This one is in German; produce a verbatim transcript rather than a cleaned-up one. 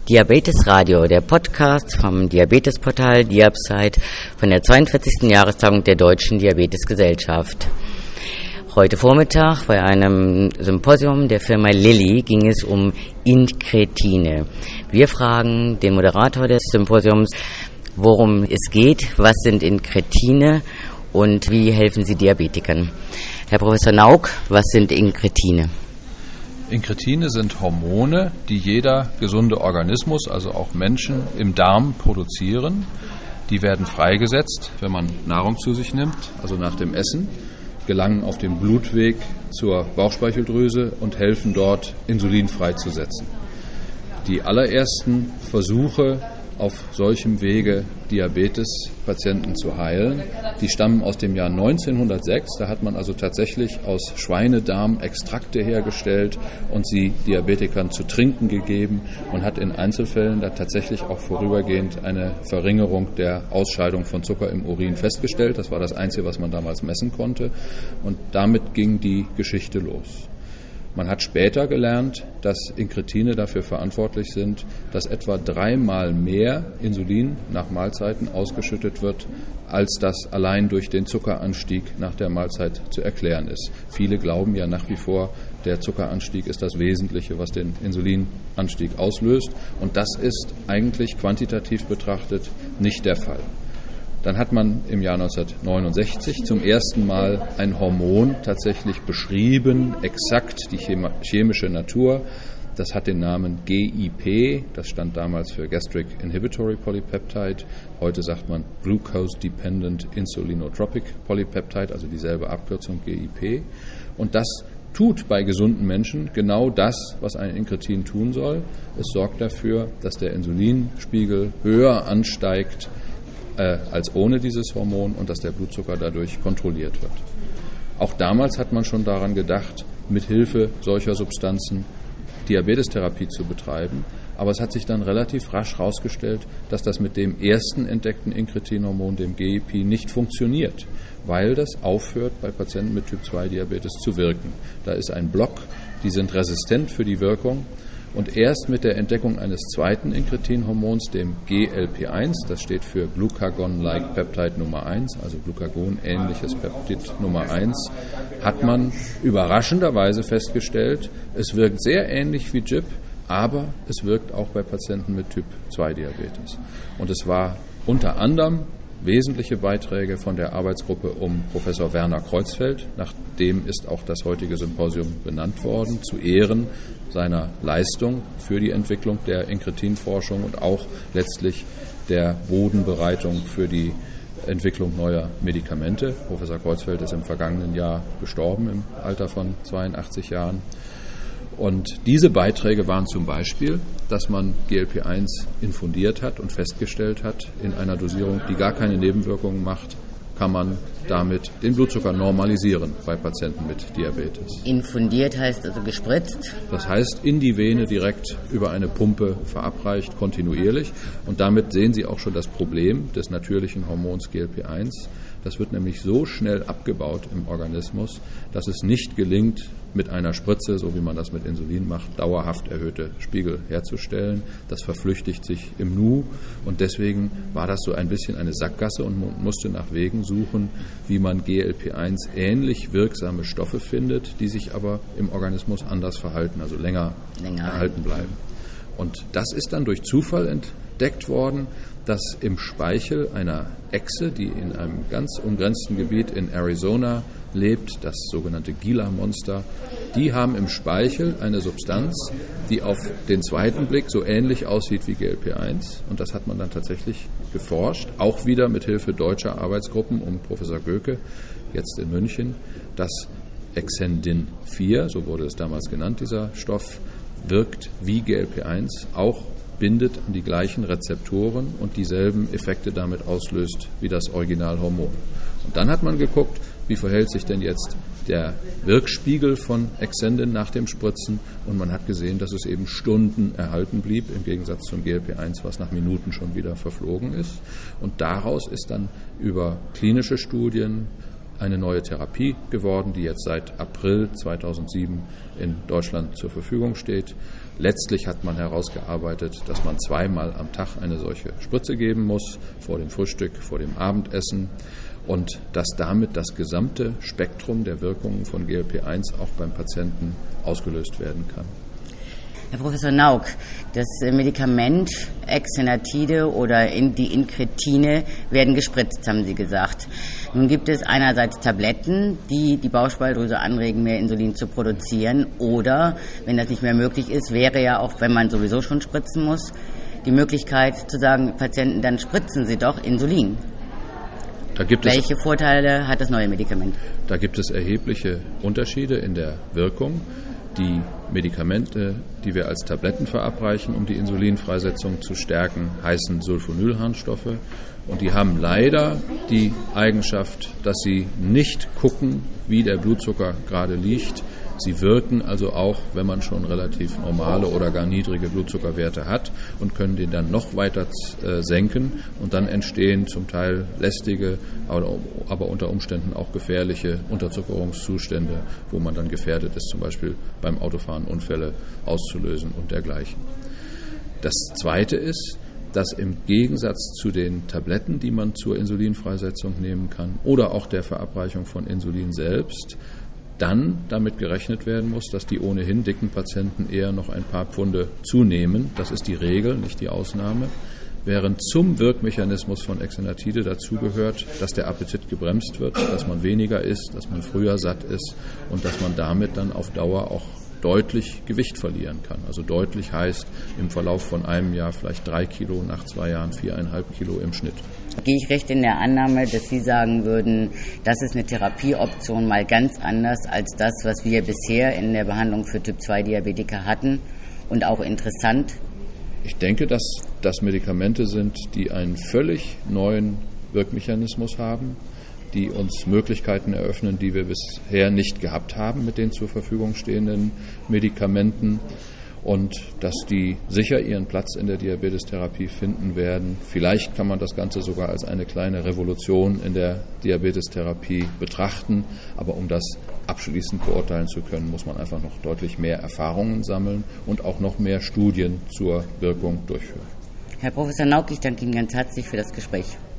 Diabetes Radio, der Podcast vom Diabetesportal Diabsite von der zweiundvierzigsten Jahrestagung der Deutschen Diabetesgesellschaft. Heute Vormittag bei einem Symposium der Firma Lilly ging es um Incretine. Wir fragen den Moderator des Symposiums, worum es geht, was sind Incretine und wie helfen sie Diabetikern. Herr Professor Nauk, was sind Incretine? Incretine sind Hormone, die jeder gesunde Organismus, also auch Menschen, im Darm produzieren. Die werden freigesetzt, wenn man Nahrung zu sich nimmt, also nach dem Essen, gelangen auf dem Blutweg zur Bauchspeicheldrüse und helfen dort, Insulin freizusetzen. Die allerersten Versuche, auf solchem Wege Diabetespatienten zu heilen, die stammen aus dem Jahr neunzehnhundertsechs. Da hat man also tatsächlich aus Schweinedarm Extrakte hergestellt und sie Diabetikern zu trinken gegeben und hat in Einzelfällen da tatsächlich auch vorübergehend eine Verringerung der Ausscheidung von Zucker im Urin festgestellt. Das war das Einzige, was man damals messen konnte. Und damit ging die Geschichte los. Man hat später gelernt, dass Incretine dafür verantwortlich sind, dass etwa dreimal mehr Insulin nach Mahlzeiten ausgeschüttet wird, als das allein durch den Zuckeranstieg nach der Mahlzeit zu erklären ist. Viele glauben ja nach wie vor, der Zuckeranstieg ist das Wesentliche, was den Insulinanstieg auslöst. Und das ist eigentlich quantitativ betrachtet nicht der Fall. Dann hat man im Jahr neunzehnhundertneunundsechzig zum ersten Mal ein Hormon tatsächlich beschrieben, exakt die chemische Natur. Das hat den Namen G I P, das stand damals für Gastric Inhibitory Polypeptide. Heute sagt man Glucose Dependent Insulinotropic Polypeptide, also dieselbe Abkürzung G I P. Und das tut bei gesunden Menschen genau das, was ein Incretin tun soll. Es sorgt dafür, dass der Insulinspiegel höher ansteigt als ohne dieses Hormon und dass der Blutzucker dadurch kontrolliert wird. Auch damals hat man schon daran gedacht, mit Hilfe solcher Substanzen Diabetestherapie zu betreiben, aber es hat sich dann relativ rasch herausgestellt, dass das mit dem ersten entdeckten Incretin-Hormon, dem G I P, nicht funktioniert, weil das aufhört, bei Patienten mit Typ zwei Diabetes zu wirken. Da ist ein Block, die sind resistent für die Wirkung. Und erst mit der Entdeckung eines zweiten Incretin-Hormons, dem G L P eins, das steht für Glucagon-like Peptide Nummer eins, also Glucagon-ähnliches Peptid Nummer eins, hat man überraschenderweise festgestellt, es wirkt sehr ähnlich wie G I P, aber es wirkt auch bei Patienten mit Typ zwei Diabetes. Und es war unter anderem wesentliche Beiträge von der Arbeitsgruppe um Professor Werner Kreuzfeld, nach dem ist auch das heutige Symposium benannt worden, zu Ehren seiner Leistung für die Entwicklung der Incretin-Forschung und auch letztlich der Bodenbereitung für die Entwicklung neuer Medikamente. Professor Kreuzfeld ist im vergangenen Jahr gestorben im Alter von zweiundachtzig Jahren. Und diese Beiträge waren zum Beispiel, dass man G L P eins infundiert hat und festgestellt hat, in einer Dosierung, die gar keine Nebenwirkungen macht, kann man damit den Blutzucker normalisieren bei Patienten mit Diabetes. Infundiert heißt also gespritzt? Das heißt, in die Vene direkt über eine Pumpe verabreicht, kontinuierlich. Und damit sehen Sie auch schon das Problem des natürlichen Hormons G L P eins. Das wird nämlich so schnell abgebaut im Organismus, dass es nicht gelingt, mit einer Spritze, so wie man das mit Insulin macht, dauerhaft erhöhte Spiegel herzustellen. Das verflüchtigt sich im Nu und deswegen war das so ein bisschen eine Sackgasse und man musste nach Wegen suchen, wie man G L P eins ähnlich wirksame Stoffe findet, die sich aber im Organismus anders verhalten, also länger, länger erhalten bleiben. Und das ist dann durch Zufall entdeckt worden, dass im Speichel einer Echse, die in einem ganz umgrenzten Gebiet in Arizona lebt, das sogenannte Gila-Monster, die haben im Speichel eine Substanz, die auf den zweiten Blick so ähnlich aussieht wie G L P eins. Und das hat man dann tatsächlich geforscht, auch wieder mit Hilfe deutscher Arbeitsgruppen um Professor Göke, jetzt in München, dass Exendin vier, so wurde es damals genannt, dieser Stoff, wirkt wie G L P eins, auch bindet an die gleichen Rezeptoren und dieselben Effekte damit auslöst wie das Originalhormon. Und dann hat man geguckt, wie verhält sich denn jetzt der Wirkspiegel von Exendin nach dem Spritzen und man hat gesehen, dass es eben Stunden erhalten blieb, im Gegensatz zum G L P eins, was nach Minuten schon wieder verflogen ist. Und daraus ist dann über klinische Studien eine neue Therapie geworden, die jetzt seit April zweitausendsieben in Deutschland zur Verfügung steht. Letztlich hat man herausgearbeitet, dass man zweimal am Tag eine solche Spritze geben muss, vor dem Frühstück, vor dem Abendessen, und dass damit das gesamte Spektrum der Wirkungen von G L P eins auch beim Patienten ausgelöst werden kann. Herr Professor Nauk, das Medikament Exenatide oder die Incretine werden gespritzt, haben Sie gesagt. Nun gibt es einerseits Tabletten, die die Bauchspeicheldrüse anregen, mehr Insulin zu produzieren. Oder, wenn das nicht mehr möglich ist, wäre ja auch, wenn man sowieso schon spritzen muss, die Möglichkeit zu sagen, Patienten, dann spritzen Sie doch Insulin. Da gibt Welche es, Vorteile hat das neue Medikament? Da gibt es erhebliche Unterschiede in der Wirkung. Die Medikamente, die wir als Tabletten verabreichen, um die Insulinfreisetzung zu stärken, heißen Sulfonylharnstoffe. Und die haben leider die Eigenschaft, dass sie nicht gucken, wie der Blutzucker gerade liegt. Sie wirken also auch, wenn man schon relativ normale oder gar niedrige Blutzuckerwerte hat, und können den dann noch weiter äh, senken. Und dann entstehen zum Teil lästige, aber, aber unter Umständen auch gefährliche Unterzuckerungszustände, wo man dann gefährdet ist, zum Beispiel beim Autofahren Unfälle auszulösen und dergleichen. Das Zweite ist, dass im Gegensatz zu den Tabletten, die man zur Insulinfreisetzung nehmen kann, oder auch der Verabreichung von Insulin selbst, dann damit gerechnet werden muss, dass die ohnehin dicken Patienten eher noch ein paar Pfunde zunehmen. Das ist die Regel, nicht die Ausnahme. Während zum Wirkmechanismus von Exenatide dazugehört, dass der Appetit gebremst wird, dass man weniger isst, dass man früher satt ist und dass man damit dann auf Dauer auch deutlich Gewicht verlieren kann. Also deutlich heißt im Verlauf von einem Jahr vielleicht drei Kilo, nach zwei Jahren viereinhalb Kilo im Schnitt. Gehe ich recht in der Annahme, dass Sie sagen würden, das ist eine Therapieoption mal ganz anders als das, was wir bisher in der Behandlung für Typ zwei Diabetiker hatten, und auch interessant? Ich denke, dass das Medikamente sind, die einen völlig neuen Wirkmechanismus haben, die uns Möglichkeiten eröffnen, die wir bisher nicht gehabt haben mit den zur Verfügung stehenden Medikamenten, und dass die sicher ihren Platz in der Diabetestherapie finden werden. Vielleicht kann man das Ganze sogar als eine kleine Revolution in der Diabetestherapie betrachten, aber um das abschließend beurteilen zu können, muss man einfach noch deutlich mehr Erfahrungen sammeln und auch noch mehr Studien zur Wirkung durchführen. Herr Professor Nauk, ich danke Ihnen ganz herzlich für das Gespräch.